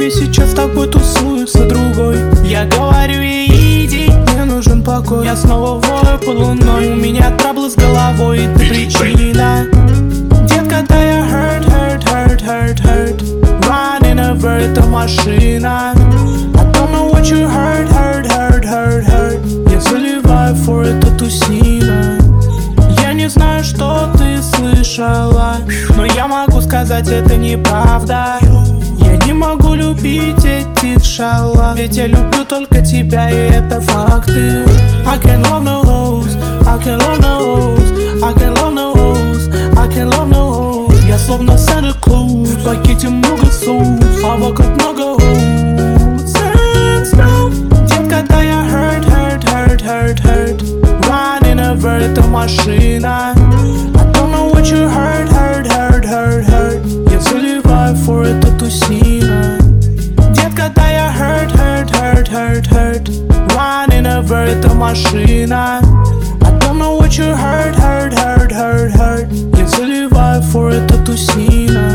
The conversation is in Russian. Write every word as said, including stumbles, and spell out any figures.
тебе сейчас с тобой тусуется другой. Я говорю ей, иди, мне нужен покой. Я снова вою под луной, у меня траблы с головой, и ты причина. Детка, да я hurt, hurt, hurt, hurt, hurt. Running over, это машина. I don't know what you hurt, hurt, hurt, hurt, hurt. Я заливаю for это тусина. Я не знаю, что ты слышала, но я могу сказать, это неправда. Я не могу любить эти шала, ведь я люблю только тебя, и это факты. I can love no hoes, I can love no hoes, I can love no hoes, I can love no hoes. Я словно Santa Claus, в пакете много соус, а вокруг много hoes. Детка, да я hurt, hurt, hurt, hurt, hurt. Running over, это машина. I don't know what you hurt, hurt, hurt, hurt, hurt. Я заливаю for это тусина. Детка, да я hurt, hurt, hurt, hurt, hurt. Running over, это машина. I don't know what you hurt, hurt, hurt, hurt, hurt. Я заливаю for это тусина.